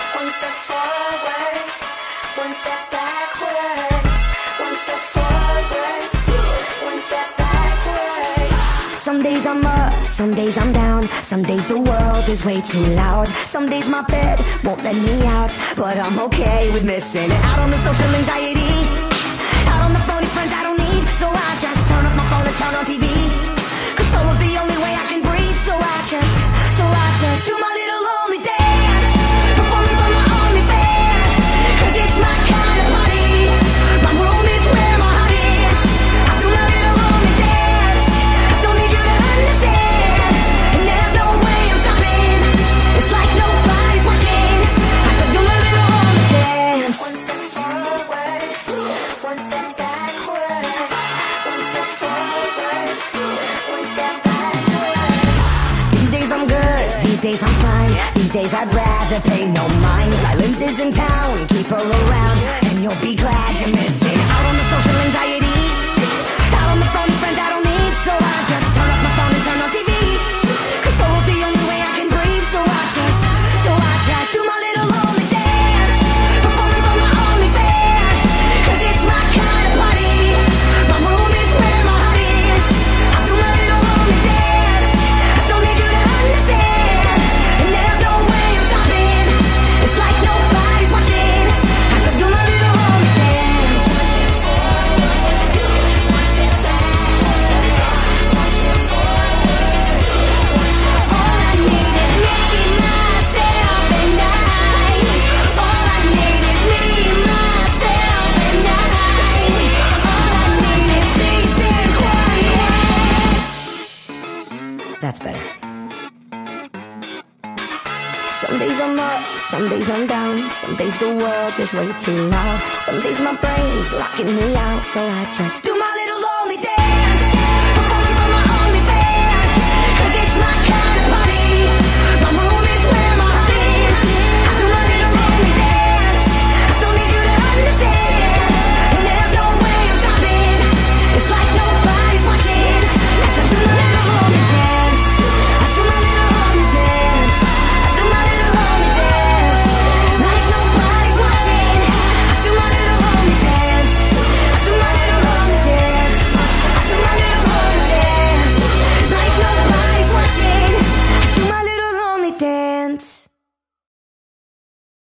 One step forward, one step backwards. One step forward, one step backwards. Some days I'm up, some days I'm down. Some days the world is way too loud. Some days my bed won't let me out, but I'm okay with missing out on the social anxiety, out on the phony friends I don't need. So I just turn up my phone and turn on TV, 'cause solo's the only way I can breathe. So I just do my little lonely dance, performing for my only fan, 'cause it's my kind of party. My room is where my heart is. I do my little lonely dance. I don't need you to understand, and there's no way I'm stopping. It's like nobody's watching. I said do my little lonely dance. One step forward, one step backwards. One step forward, one step backwards. These days I'm good, these days I'm fine. These days I'd rather pay no mind. Silence is in town, keep her around, and you'll be glad you're missing out on the social anxiety, out on the phony friends I don't need. So I just turn up my phone and turn on TV, 'cause solo's the only way I can breathe. So I just do my little lonely dance, performing for my only fan, 'cause it's my kind of party. My room is where my heart is. I do my little lonely dance. I don't need you to understand, and there's no way I'm stopping. It's like nobody's watching. I said do my little lonely dance. One step forward, one step back. One step forward, one step back. All I need is me, myself, and I. All I need is me, myself, and I. All I need is peace and quiet. That's better. Some days I'm up, some days I'm down. Some days the world is way too loud. Some days my brain's locking me out. So I just do my